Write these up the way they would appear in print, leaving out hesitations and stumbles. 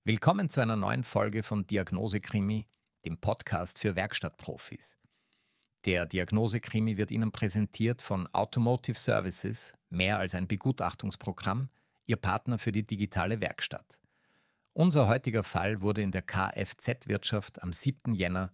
Willkommen zu einer neuen Folge von Diagnose-Krimi, dem Podcast für Werkstattprofis. Der Diagnose-Krimi wird Ihnen präsentiert von Automotive Services, mehr als ein Begutachtungsprogramm, Ihr Partner für die digitale Werkstatt. Unser heutiger Fall wurde in der Kfz-Wirtschaft am 7. Jänner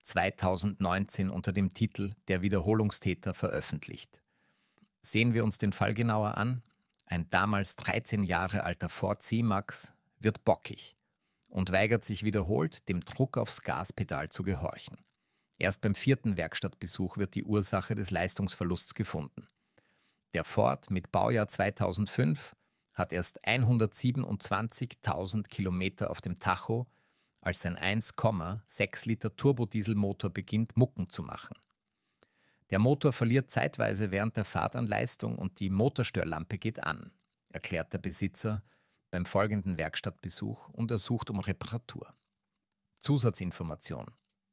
2019 unter dem Titel Der Wiederholungstäter veröffentlicht. Sehen wir uns den Fall genauer an. Ein damals 13 Jahre alter Ford C-Max wird bockig und weigert sich wiederholt, dem Druck aufs Gaspedal zu gehorchen. Erst beim 4. Werkstattbesuch wird die Ursache des Leistungsverlusts gefunden. Der Ford mit Baujahr 2005 hat erst 127.000 Kilometer auf dem Tacho, als sein 1,6 Liter Turbodieselmotor beginnt, Mucken zu machen. Der Motor verliert zeitweise während der Fahrt an Leistung und die Motorstörlampe geht an, erklärt der Besitzer beim folgenden Werkstattbesuch und ersucht um Reparatur. Zusatzinformation: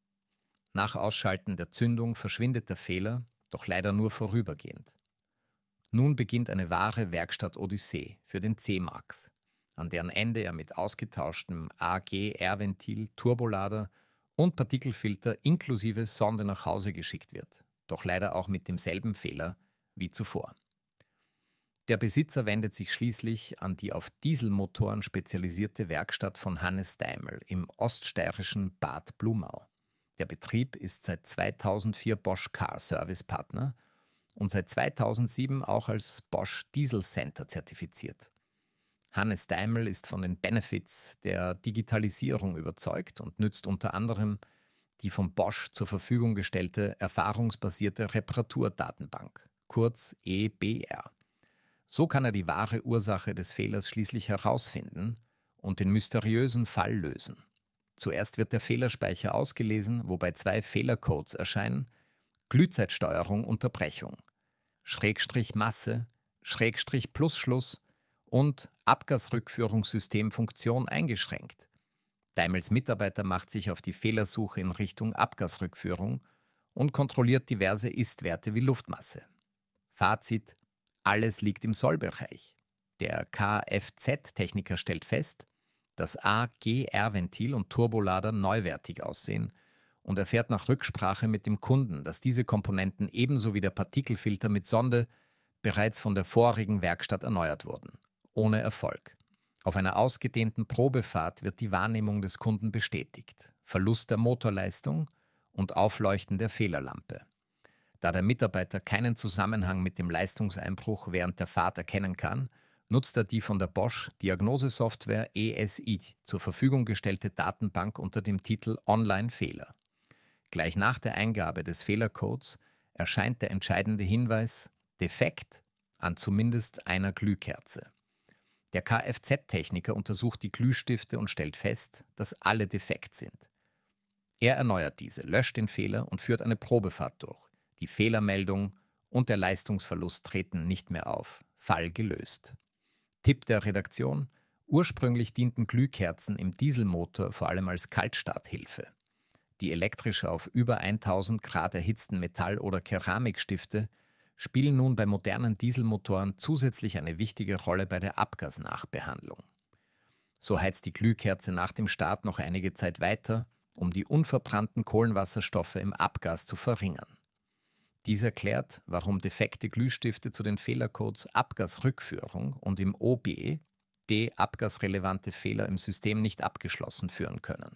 Nach Ausschalten der Zündung verschwindet der Fehler, doch leider nur vorübergehend. Nun beginnt eine wahre Werkstatt-Odyssee für den C-Max, an deren Ende er mit ausgetauschtem AG-R-Ventil, Turbolader und Partikelfilter inklusive Sonde nach Hause geschickt wird, doch leider auch mit demselben Fehler wie zuvor. Der Besitzer wendet sich schließlich an die auf Dieselmotoren spezialisierte Werkstatt von Hannes Daimel im oststeirischen Bad Blumau. Der Betrieb ist seit 2004 Bosch Car Service Partner und seit 2007 auch als Bosch Diesel Center zertifiziert. Hannes Daimel ist von den Benefits der Digitalisierung überzeugt und nützt unter anderem die von Bosch zur Verfügung gestellte erfahrungsbasierte Reparaturdatenbank, kurz EBR. So kann er die wahre Ursache des Fehlers schließlich herausfinden und den mysteriösen Fall lösen. Zuerst wird der Fehlerspeicher ausgelesen, wobei 2 Fehlercodes erscheinen: Glühzeitsteuerung Unterbrechung, Schrägstrich Masse, Schrägstrich Plusschluss und Abgasrückführungssystem Funktion eingeschränkt. Daimels Mitarbeiter macht sich auf die Fehlersuche in Richtung Abgasrückführung und kontrolliert diverse Istwerte wie Luftmasse. Fazit: Alles liegt im Sollbereich. Der Kfz-Techniker stellt fest, dass AG-R-Ventil und Turbolader neuwertig aussehen und erfährt nach Rücksprache mit dem Kunden, dass diese Komponenten ebenso wie der Partikelfilter mit Sonde bereits von der vorigen Werkstatt erneuert wurden. Ohne Erfolg. Auf einer ausgedehnten Probefahrt wird die Wahrnehmung des Kunden bestätigt: Verlust der Motorleistung und Aufleuchten der Fehlerlampe. Da der Mitarbeiter keinen Zusammenhang mit dem Leistungseinbruch während der Fahrt erkennen kann, nutzt er die von der Bosch Diagnosesoftware ESI zur Verfügung gestellte Datenbank unter dem Titel Online-Fehler. Gleich nach der Eingabe des Fehlercodes erscheint der entscheidende Hinweis: Defekt an zumindest einer Glühkerze. Der Kfz-Techniker untersucht die Glühstifte und stellt fest, dass alle defekt sind. Er erneuert diese, löscht den Fehler und führt eine Probefahrt durch. Die Fehlermeldung und der Leistungsverlust treten nicht mehr auf. Fall gelöst. Tipp der Redaktion: Ursprünglich dienten Glühkerzen im Dieselmotor vor allem als Kaltstarthilfe. Die elektrisch auf über 1000 Grad erhitzten Metall- oder Keramikstifte spielen nun bei modernen Dieselmotoren zusätzlich eine wichtige Rolle bei der Abgasnachbehandlung. So heizt die Glühkerze nach dem Start noch einige Zeit weiter, um die unverbrannten Kohlenwasserstoffe im Abgas zu verringern. Dies erklärt, warum defekte Glühstifte zu den Fehlercodes Abgasrückführung und im OB abgasrelevante Fehler im System nicht abgeschlossen führen können.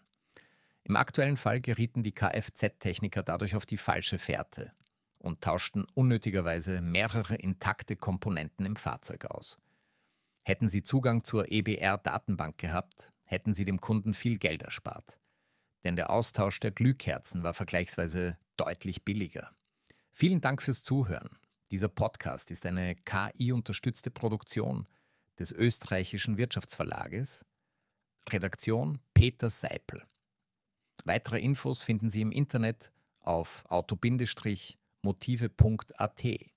Im aktuellen Fall gerieten die Kfz-Techniker dadurch auf die falsche Fährte und tauschten unnötigerweise mehrere intakte Komponenten im Fahrzeug aus. Hätten sie Zugang zur EBR-Datenbank gehabt, hätten sie dem Kunden viel Geld erspart. Denn der Austausch der Glühkerzen war vergleichsweise deutlich billiger. Vielen Dank fürs Zuhören. Dieser Podcast ist eine KI-unterstützte Produktion des österreichischen Wirtschaftsverlages. Redaktion Peter Seipel. Weitere Infos finden Sie im Internet auf auto-motive.at.